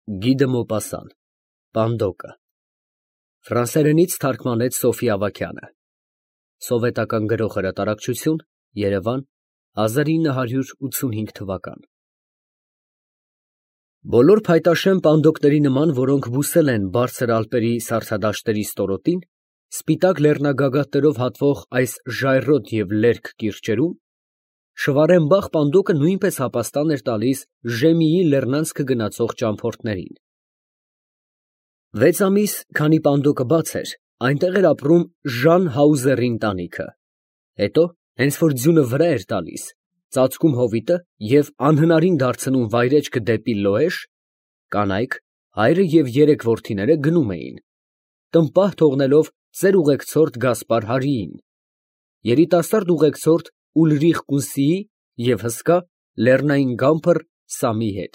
Guy de Maupassant, Պանդոկը Ֆրանսերենից թարգմանեց Սոֆի Ավագյանը, Սովետական գրող հրատարակչություն, Երևան, 1985 թվական։ Բոլոր փայտաշեն պանդոկների նման, որոնք բուսել են բարձր ալպերի սառցադաշտերի ստորոտին, սպիտակ լեռնագագաթներով հատվող այս ժայռոտ և լերկ կիրճերում, Շվարենբախ պանդոկը նույնպես հապաստան էր տալիս Ժեմիի լեռնանցքը գնացող ճամփորդներին։ 6 ամիս, քանի պանդոկը բաց էր, այնտեղ էր ապրում Ժան Հաուզերի ընտանիքը, հետո, հենց որ ձյունը վրա էր տալիս, ծածկում հովիտը և անհնարին դարձնում վայրեջքը դեպի Լոեշ, կանայք, հայրը և 3 որդիները գնում էին, տմպահ թողնելով ծեր ուղեկցորդ Գասպար Հարիին, երիտասարդ ուղեկցորդ Ուլրիխ Կունսիի և հսկա լեռնային գամփր Սամի հետ։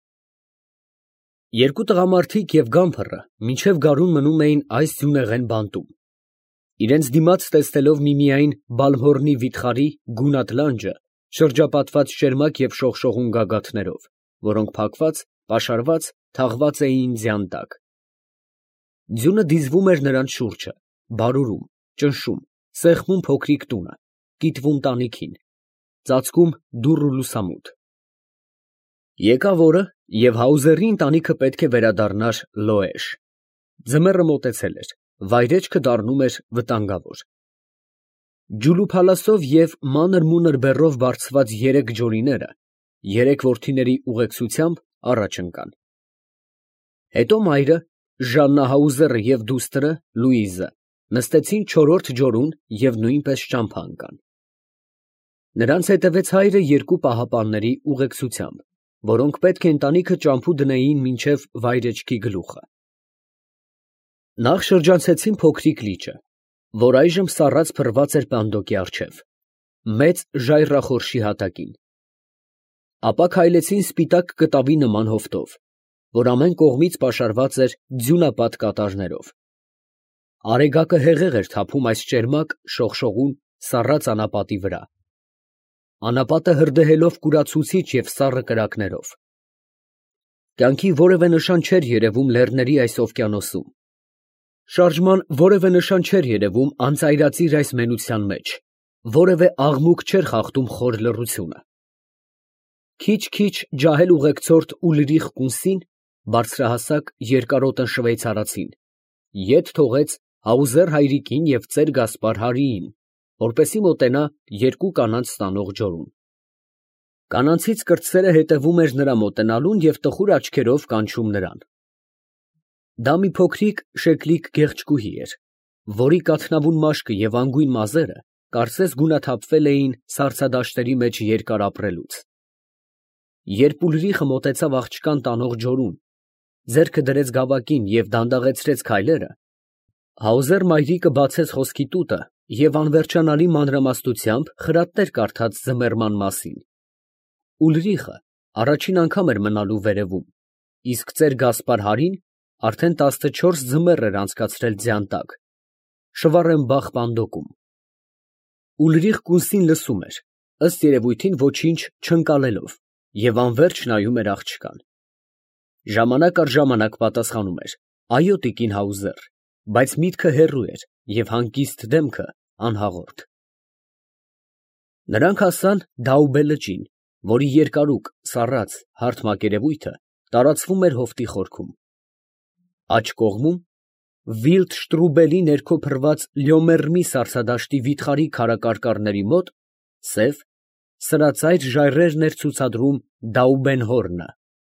Երկու տղամարդիկ և գամփռը մինչև գարուն մնում էին այս ձյունեղեն բանտում, իրենց դիմաց տեսնելով միմիայն Բալմհորնի վիթխարի գունատ լանջը, շրջապատված շերմակ և շողշողուն գագաթներով, որոնք փակված, պաշարված, թաղված էին ձյան տակ։ Ձյունը դիզվում էր նրանց շուրջը, բարուրում, ճնշում, սեղմում փոքրիկ տունը, կիտվում տանիքին, ծածկում դուռ ու լուսամուտ։ Եկավ օրը, և Հաուզերի ընտանիքը պետք է վերադառնար Լոեշ։ Ձմեռը մոտեցել էր, վայրեջքը դառնում էր վտանգավոր։ Ջուլուփալասով և մանր֊մունր բեռով բարձված 3 ջորիները 3 որդիների ուղեկցությամբ առաջ ընկան։ Հետո մայրը, Ժաննա Հաուզերը և դուստրը Լուիզը նստեցին 4-րդ ջորուն և նույնպես ճամփա ընկան։ Նրանց հետևեց հայրը 2 պահապանների ուղեկցությամբ, որոնք պետք է ընտանիքը ճամփու դնեին մինչև վայրեջքի գլուխը։ Նախ շրջանցեցին փոքրիկ լիճը, որ այժմ սառած փռված էր պանդոկի առջև, մեծ ժայռախորշի հատակին։ Ապա քայլեցին սպիտակ կտավի նման հովտով, որ ամեն կողմից պաշարված էր ձյունապատ կատարներով։ Արեգակը հեղեղ էր թափում այս ճերմակ, շողշողուն, սառած անապատի վրա, անապատը հրդեհելով կուրացուցիչ և սառը կրակներով։ Կյանքի որևէ նշան չէր երևում լեռների այս օվկիանոսում, շարժման որևէ նշան չէր երևում անծայրածիր այս մենության մեջ, որևէ աղմուկ չէր խախտում խոր լռությունը։ Քիչ-քիչ ջահել ուղեկցորդ Ուլրիխ Կունսին, բարձրահասակ, երկարոտն շվեյցարացին, ետ թողեց Հաուզեր հայրիկին և ծեր Գասպար Հարիին, որպեսզի մոտենա 2 կանանց տանող ջորուն։ Կանանցից կրտսերը հետևում էր նրա մոտենալուն և տխուր աչքերով կանչում նրան։ Դա մի փոքրիկ շեկլիկ գեղեցկուհի էր, որի կաթնավուն մաշկը և անգույն մազերը կարծես գունաթափվել էին սառցադաշտերի մեջ երկար ապրելուց։ Երբ Ուլրիխը մոտեցավ աղջկան տանող ջորուն, ձեռքը դրեց գավակին և դանդաղեցրեց քայլերը, Հաուզեր մայրիկը բացեց խոսքի տուտը և անվերջանալի մանրամասնությամբ խրատներ կարդաց ձմեռման մասին։ Ուլրիխը առաջին անգամ էր մնալու վերևում, իսկ ծեր Գասպար Հարին արդեն 14 ձմեռ էր անցկացրել ձյան տակ, Շվարենբախ պանդոկում։ Ուլրիխ Կունսին լսում էր, ըստ երևույթին ոչինչ չընկալելով, և անվերջ նայում էր աղջկան։ Ժամանակ առ ժամանակ պատասխանում էր. «Այո, տիկին Հաուզեր», բայց միտքը հեռու էր և հանգիստ դեմքը անհաղորդ։ Նրանք հասան Դաուբե լճին, որի երկարուկ, սառած, հարթ մակերևույթը տարածվում էր հովտի խորքում։ Աջ կողմում, Վիլդշտրուբելի ներքո փռված Լյոմերնի սառցադաշտի վիթխարի քարակարկառների մոտ, սև, սրածայր ժայռերն էր ցուցադրում Դաուբենհորնը։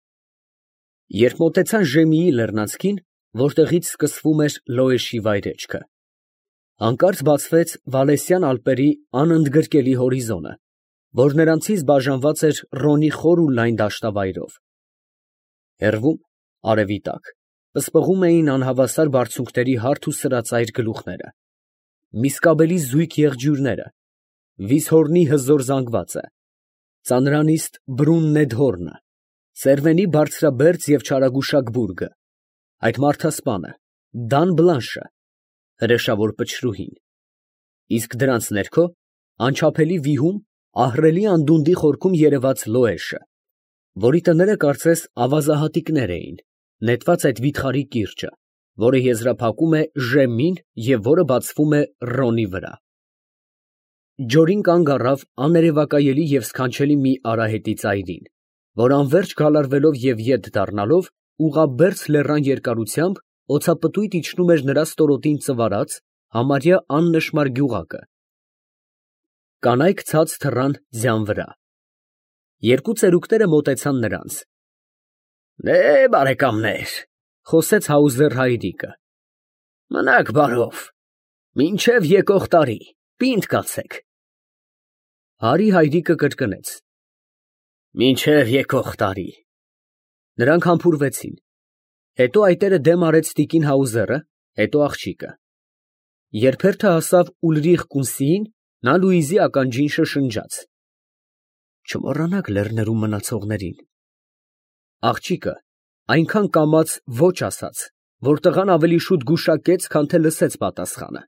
Երբ մոտեցան Ժեմիի լեռնանցքին, որտեղից սկսվում էր Լոեշի վայրեջքը, հանկարծ բացվեց Վալեսյան ալպերի անընդգրկելի հորիզոնը, որ նրանցից բաժանված էր Ռոնի խոր ու լայն դաշտավայրով։ Հեռվում, արևի տակ, պսպղում էին անհավասար բարձունքների հարթ ու սրածայր գլուխները, Միսկաբելի զույգ եղջյուրները, Վիզհորնի հզոր զանգվածը, ծանրանիստ Բրուն Նեդհորնը, Սերվենի բարձրաբերձ և չարագուշակ բուրգը, այդ մարդասպանը, Դան Բլանշը, հրեշավոր պչրուհին, իսկ դրանց ներքո, անչափելի վիհում, ահռելի անդունդի խորքում երևաց Լոեշը, որի տները կարծես ավազահատիկներ էին, նետված այդ վիթխարի կիրճը, որը եզրափակում է Ժ-ին և որը բացվում է Ռոնի վրա։ Ջորին կանգ առավ աներևակայելի և սքանչելի մի արահետի ծայրին, որ անվերջ գալարվելով և ետ դառնալով ուղղաբերձ լեռան երկարությամբ օդապտույտ իջնում էր նրա ստորոտին ծվարած, համարյա աննշմար գյուղակը։ Կանայք ցած թռան ձյան վրա։ Երկու ծերուկները մոտեցան նրանց։ Բարեկամներ, խոսեց Հաուզեր հայրիկը, մնաք բարով, մինչև եկող տարի, պինդ կացեք։ Հարի հայրիկը կրկնեց. Մինչև եկող տարի։ Նրանք համբուրվեցին։ Հետո այտերը դեմ արեց տիկին Հաուզերը, հետո աղջիկը։ Երբ հերթը հասավ Ուլրիխ Կունսիին, նա Լուիզի ականջին շշնջաց. Չմոռանաք լեռներում մնացողներին։ Աղջիկը այնքան կամաց ոչ ասաց, որ տղան ավելի շուտ գուշակեց, քան թե լսեց պատասխանը։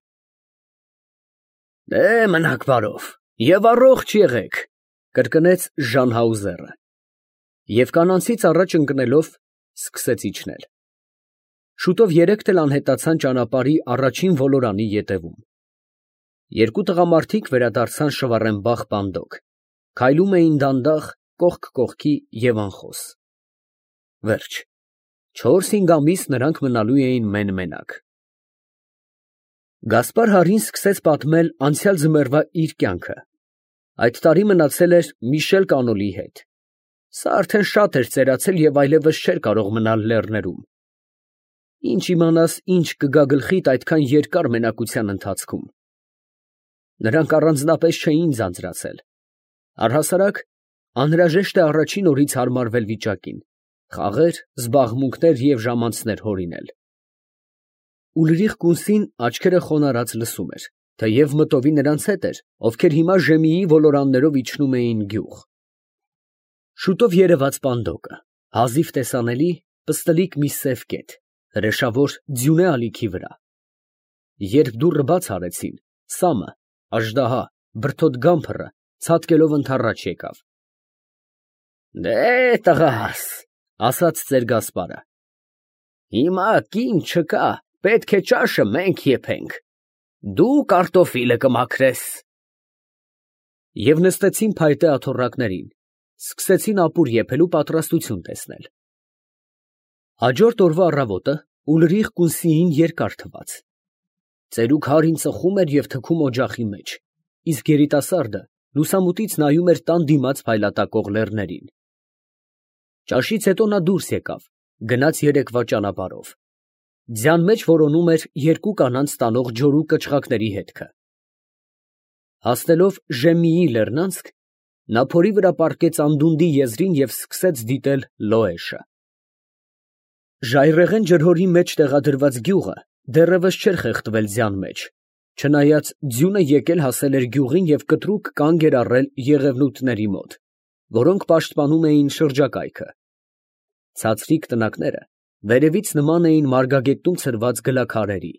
Մնաք բարով և առողջ եղեք, կրկնեց Ժան Հաուզերը, և կանանցից առաջ ընկնելով սկսեց իջնել։ Շուտով երեքն էլ անհետացան ճանապարհի առաջին ոլորանի ետևում։ Երկու տղամարդիկ վերադարձան շվառեմբախ պանդոկ, քայլում էին դանդաղ, կողք կողքի և անխոս։ Վերջ, 4-5 ամիս նրանք մնալու էին մեն֊մենակ։ Գասպար Հարին սկսեց պատմել անցյալ ձմեռվա իր կյանքը։ Այդ տարի մնացել էր Միշել Կանոլի հետ։ Սա արդեն շատ էր ծերացել և այլևս չէր կարող մնալ լեռներում։ Ինչ իմանաս, ինչ կգա գլխիդ այդքան երկար մենակության ընթացքում։ Նրանք առանձնապես չէին ձանձրացել։ Առհասարակ, անհրաժեշտ է առաջին օրից հարմարվել վիճակին, խաղեր, զբաղմունքներ և ժամանցներ հորինել։ Ուլրիխ Կունսին աչքերը խոնարհած լսում էր, թեև մտովի նրանց հետ էր, ովքեր հիմա Ժեմիի ոլորաններով իջնում էին գյուղ։ Շուտով երևաց պանդոկը, հազիվ տեսանելի, պստլիկ մի սև կետ, հրեշավոր ձյունե ալիքի վրա։ Երբ դուռը բաց արեցին, Սամը, աժդահա, բրդոտ Գամփրը ցատկելով ընդառաջ եկավ։ Տղաս, ասաց ծեր Գասպարը, հիմա կին չկա, պետք է ճաշը մենք եփենք, դու կարտոֆիլը կմաքրես։ Եվ նստեցին փայտե աթոռակներին, սկսեցին ապուր եփելու պատրաստություն տեսնել։ Հաջորդ օրվա առավոտը Ուլրիխ Կունսիին երկար թվաց։ Ծերուկ Հարին ծխում էր և թքում օջախի մեջ, իսկ երիտասարդը լուսամուտից նայում էր տան դիմաց փայլատակող լեռներին։ Ճաշից հետո նա դուրս եկավ, գնաց երեկվա ճանապարհով։ Ձյան մեջ որոնում էր երկու կանանց տանող ջորու կչղակների հետքը։ Հասնելով Ժեմիի լեռնանցք, նա փորի վրա պառկեց անդունդի եզրին և սկսեց դիտել Լոեշը։ Ժայռերն ջրհորի մեջ տեղադրված գյուղը դեռևս չէր խեղդվել ձյան մեջ, չնայած ձյունը եկել հասել էր գյուղին և կտրուկ կանգ էր առել եղևնուտների մոտ, որոնք պաշտպանում էին շրջակայքը։ Ցածրիկ տնակները վերևից նման էին մարգագետնում ցրված գլաքարերի։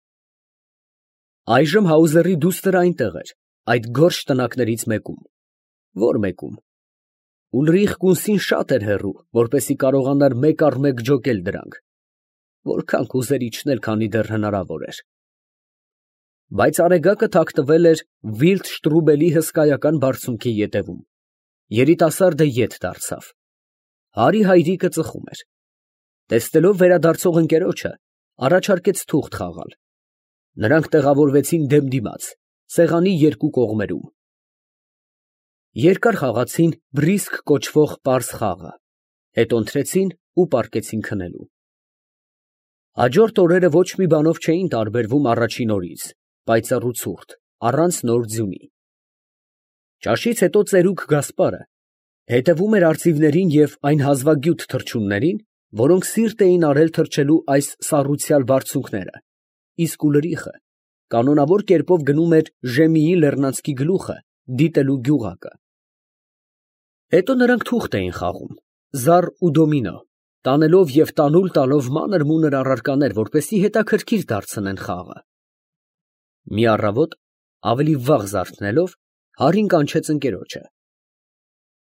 Այժմ Հաուզերի դուստր այնտեղ էր, այդ գորշ տնակներից մեկում։ Ո՞ր մեկում։ Ուլրիխ Կունսին շատ էր հեռու, որպեսզի կարողանար մեկ առ մեկ ջոկել դրանք։ Որքան կուզեր իջնել, քանի դեռ հնարավոր էր։ Բայց արեգակը թաքնվել էր Վիլդշտրուբելի հսկայական բարձունքի ետևում։ Երիտասարդը ետ դարձավ։ Հարի հայրիկը ծխում էր։ Տեսնելով վերադարձող ընկերոջը, առաջարկեց թուղթ խաղալ։ Նրանք տեղավորվեցին դեմ դիմաց, սեղանի երկու կողմերում։ Երկար խաղացին բրիսկ կոչվող պարզ խաղը, հետո ընթրեցին ու պառկեցին քնելու։ Հաջորդ օրերը ոչ մի բանով չէին տարբերվում առաջին օրից, պայծառ ու ցուրտ, առանց նոր ձյունի։ Ճաշից հետո ծերուկ Գասպարը հետևում էր արծիվներին և այն հազվագյուտ թռչուններին, որոնք սիրտ էին արել թռչելու այս սառուցյալ բարձունքները, իսկ Ուլրիխը կանոնավոր կերպով գնում էր Ժեմիի լեռնանցքի գլուխը դիտելու գյուղակը։ Հետո նրանք թուղթ էին խաղում, զար ու դոմինո, տանելով և տանուլ տալով մանր֊մունր առարկաներ, որպեսզի հետաքրքիր դարձնեն խաղը։ Մի առավոտ, ավելի վաղ զարթնելով, Հարին կանչեց ընկերոջը։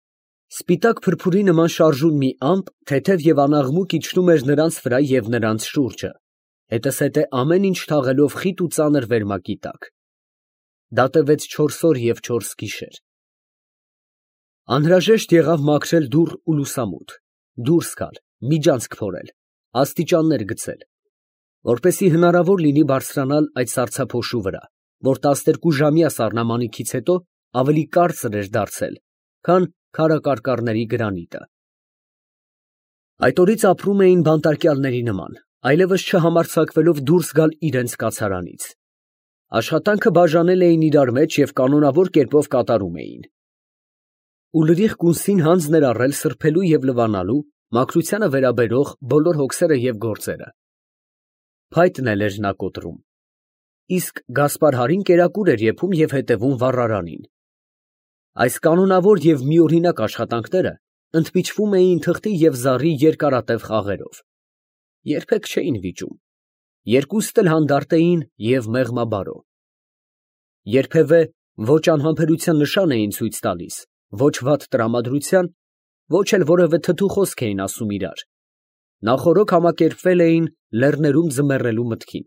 Սպիտակ փրփուրի նման շարժուն մի ամպ թեթև և անաղմուկ իջնում էր նրանց վրա և նրանց շուրջը, հետզհետե ամեն ինչ թաղելով խիտ ու ծանր վերմակի տակ։ Դա տևեց 4 օր և 4 գիշեր։ Անհրաժեշտ եղավ մաքրել դուռ ու լուսամուտ, դուրս գալ, միջանցք փորել, աստիճաններ գցել, որպեսզի հնարավոր լինի բարձրանալ այդ սառցափոշու վրա, որ 12-ժամյա սառնամանիքից հետո ավելի կարծր էր դարձել, քան քարակարկառների գրանիտը։ Այդ օրից ապրում էին բանտարկյալների նման, այլևս չհամարձակվելով դուրս գալ իրենց կացարանից։ Աշխատանքը բաժանել էին իրար մեջ և կանոնավոր կերպով կատարում էին։ Ուլրիխ կունսին հանձն էր առել սրբելու և լվանալու, մաքրությանը վերաբերող բոլոր հոգսերը և գործերը։ Փայտն էլ էր նա կոտրում։ Իսկ Գասպարհարին կերակուր էր եփում և հետևում վառարանին։ Այս կանոնավոր և միօրինակ աշխատանքները ընդմիջվում էին թղթի և զառի երկարատև խաղերով։ Երբեք չէին վիճում։ Երկուստ էլ հանդարտ էին և մեղմաբարո։ Երբևէ ոչ անհամբերության նշան էին ցույց տալիս, ոչ վատ տրամադրության, ոչ էլ որևէ թթու խոսք էին ասում իրար։ Նախօրոք համակերպվել էին լեռներում ձմեռելու մտքին։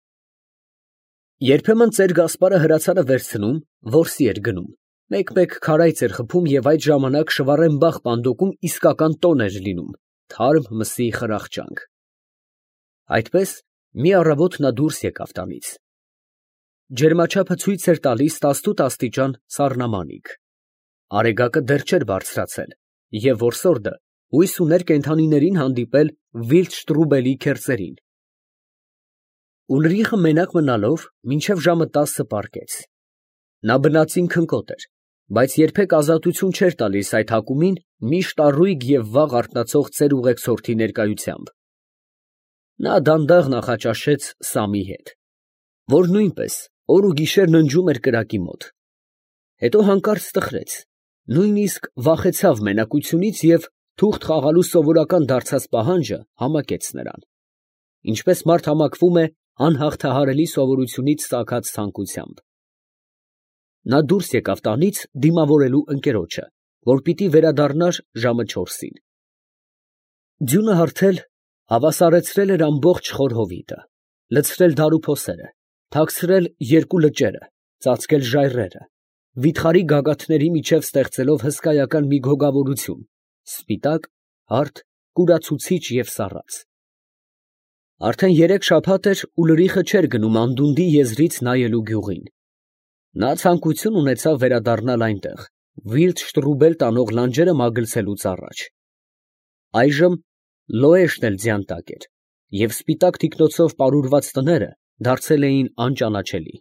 Երբեմն ծեր Գասպարը հրացանը վերցնում, որսի էր գնում, մեկ-մեկ քարայծ էր խփում և այդ ժամանակ Շվարեմբախ պանդոկում իսկական տոն էր լինում, թարմ մսի խրախճանք։ Այդպես մի առավոտ նա դուրս եկավ տանից։ Ջերմաչափը ցույց էր տալիս 18 աստիճան սառնամանիք։ Արեգակը դեռ չէր բարձրացել, և որսորդը հույս ուներ կենդանիներին հանդիպել Վիլդշտրուբելի քերծերին։ Ուլրիխը մենակ մնալով մինչև ժամը 10 պառկեց։ Նա բնածին քնկոտ էր, բայց երբեք ազատություն չէր տալիս այդ հակումին միշտ առույգ և վաղ արթնացող ծեր ուղեկցորդի ներկայությամբ։ Նա դանդաղ նախաճաշեց Սամի հետ, որ նույնպես օր ու գիշեր ննջում էր կրակի մոտ։ Հետո հանկարծ տխրեց, նույնիսկ վախեցավ մենակությունից և թուղթ խաղալու սովորական դարձած պահանջը համակեց նրան, ինչպես մարդ համակվում է անհաղթահարելի սովորությունից ծագած ցանկությամբ։ Նա դուրս եկավ տանից դիմավորելու ընկերոջը, որ պիտի վերադառնար ժամը 4-ին։ Ձյունը հարթել, հավասարեցրել էր ամբողջ խոր հովիտը, լցրել դարուփոսերը, թաքցրել երկու լճերը, ծածկել ժայռերը, վիթխարի գագաթների միջև ստեղծելով հսկայական մի գոգավորություն, սպիտակ, հարթ, կուրացուցիչ և սառած։ Արդեն 3 շաբաթ էր Ուլրիխը չէր գնում անդունդի եզրից նայելու գյուղին։ Նա ցանկություն ունեցավ վերադառնալ այնտեղ, Վիլդշտրուբել տանող լանջերը մագլցելուց առաջ։ Այժմ լոեշտն էլ ձյան տակ էր, և սպիտակ թիկնոցով պարուրված տները դարձել էին անճանաչելի։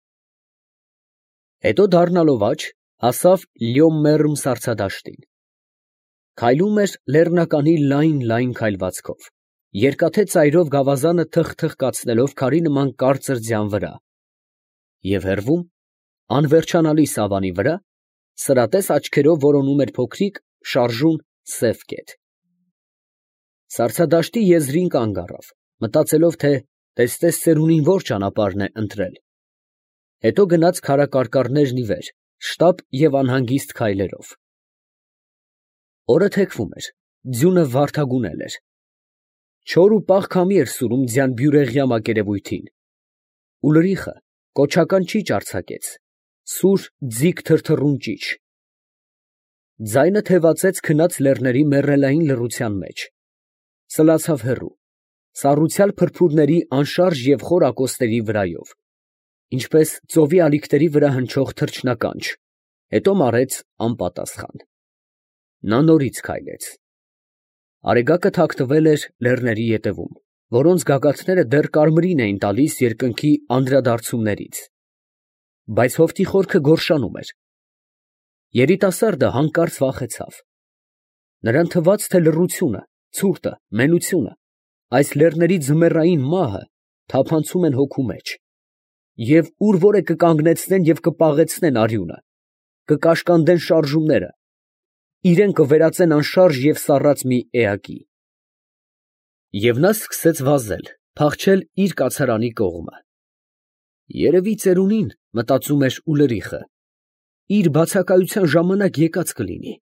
Հետո դառնալով աջ, հասավ Լյոմմերմ սառցադաշտին։ Քայլում էր լեռնականի լայն քայլվածքով, երկաթե ծայրով գավազանը թխ կացնելով քարի նման կարծր ձյան վրա, և հեռվում, անվերջանալի սավանի վրա, սրատես աչքերով որոնում էր փոքրիկ, շարժուն սև կետ։ Սառցադաշտի եզրին կանգ առավ, մտածելով, թե տեսնես ծերունին ո՞ր ճանապարհն է ընտրել։ Հետո գնաց քարակարկառներն ի վեր, շտապ և անհանգիստ քայլերով։ Օրը թեքվում էր, ձյունը վարդագունել էր։ Չոր ու պաղ քամի էր սուրում ձյան բյուրեղյա մակերևույթին։ Ուլրիխը կոչական ճիչ արձակեց, սուր ձիգ թրթռուն ճիչ։ Ձայնը թևածեց քնած լեռների մեռելային լռության մեջ, սլացավ հեռու, սառուցյալ փրփուրների անշարժ և խոր ակոսների վրայով, ինչպես ծովի ալիքների վրա հնչող թռչնականչ, հետո մարեց անպատասխան։ Նա նորից քայլեց։ Արեգակը թաքնվել էր լեռների ետևում, որոնց գագաթները դեռ կարմիրին էին տալիս երկնքի անդրադարձումներից, բայց հովտի խորքը գորշանում էր։ Երիտասարդը հանկարծ վախեցավ։ Նրան թվաց, թե լռությունը, ցուրտը, մենությունը, այս լեռների ձմեռային մահը թափանցում են հոգու մեջ, և ուր որ է կկանգնեցնեն և կպաղեցնեն արյունը, կկաշկանդեն շարժումները, իրան կվերածեն անշարժ և սառած մի էակի։ Եվ նա սկսեց վազել, փախչել իր կացարանի կողմը։ Երևի ծերունին, մտածում էր Ուլրիխը, իր բացակայության ժամանակ եկած կլինի,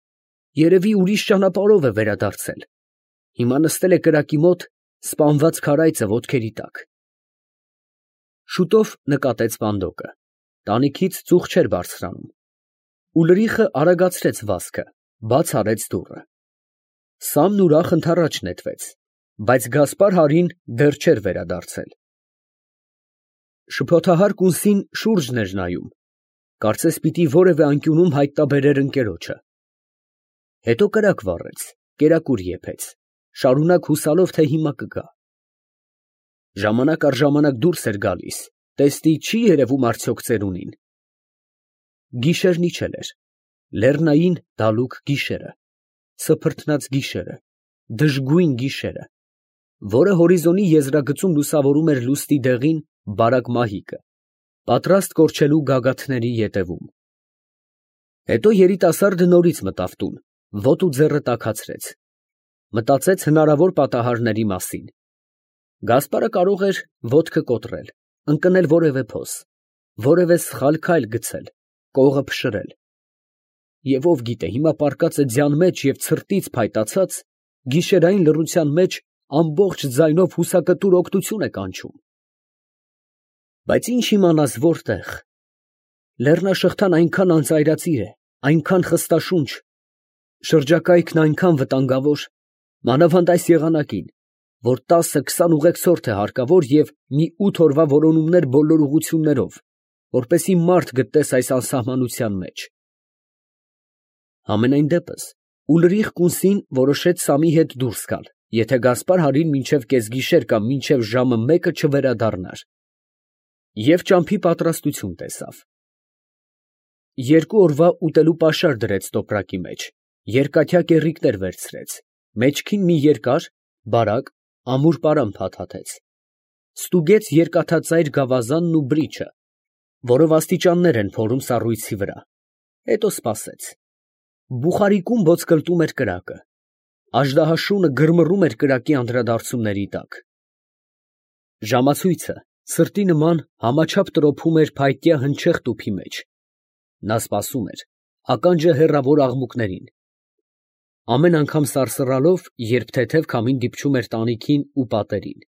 երևի ուրիշ ճանապարհով է վերադարձել։ Հիմա նստել է կրակի մոտ, սպանված քարայծը ոտքերի տակ։ Շուտով նկատեց Վանդոկը։ Տանիքից ծուխ չէր բարձրանում։ Ուլրիխը արագացրեց վազքը, բաց արեց դուռը։ Սամն ուրախ ընդառաջ նետվեց, բայց Գասպար հարին դեռ չէր վերադարձել։ Շփոթահար կունսին շուրջն էր նայում, կարծես պիտի որևէ անկյունում հայտնաբերեր ընկերոջը։ Հետո կրակ վառեց, կերակուր եփեց, շարունակ հուսալով, թե հիմա կգա։ Ժամանակ առ ժամանակ դուրս էր գալիս, տեսնի չի երևում արդյոք ծերունին։ Գիշերն իջել էր, լեռնային դալուկ գիշերը, սփռթնած գիշերը, դժգույն գիշերը, որը հորիզոնի եզրագծում լուսավորում էր լուսնի դեղին բարակ մահիկը, պատրաստ կորչելու գագաթների ետևում։ Հետո երիտասարդը նորից մտավ տուն, ոտու ձեռը տաքացրեց, մտածեց հնարավոր պատահարների մասին։ Գասպարը կարող էր ոտքը կոտրել, ընկնել որևէ փոս, որևէ սխալ քայլ գցել, կողը փշրել։ Եվ ով գիտե, հիմա պառկած է ձյան մեջ և ցրտից փայտացած, գիշերային լռության մեջ ամբողջ ձայնով հուսակտուր օգնություն է կանչում։ Բայց ինչ իմանաս որտեղ։ Լեռնաշղթան այնքան անծայրածիր է, այնքան խստաշունչ, շրջակայքն այնքան վտանգավոր, մանավանդ այս եղանակին, որ 10-20 ուղեկցորդ է հարկավոր և մի 8 օրվա որոնումներ բոլոր ուղղություններով, որպեսզի մարդ գտնես այս անսահմանության մեջ։ Համենայն դեպս, Ուլրիխ կունսին որոշեց Սամի հետ դուրս գալ, եթե Գասպար հարին մինչև կեսգիշեր կամ մինչև ժամը 1-ը չվերադառնար, և ճամփի պատրաստություն տեսավ։ 2 օրվա ուտելու պաշար դրեց տոպրակի մեջ, երկաթյա կեռիկներ վերցրեց, մեջքին մի երկար, բարակ, ամուր պարան փաթաթեց, ստուգեց երկաթածայր գավազանն ու բրիչը, որով աստիճաններ են փորում սառույցի վրա, հետո սպասեց։ Բուխարիկում ոսկլտում էր կրակը, աժդահաշունը գրմռում էր կրակի անդրադարձությունների տակ։ Ժամացույցը սրտի նման համաչափ տրոփում էր փայտյա հնչեղ տուփի մեջ։ Նա սպասում էր, ականջը հեռավոր աղմուկներին, ամեն անգամ սարսռալով, երբ թեթև քամին դիպչում էր տանիքին ու պատերին։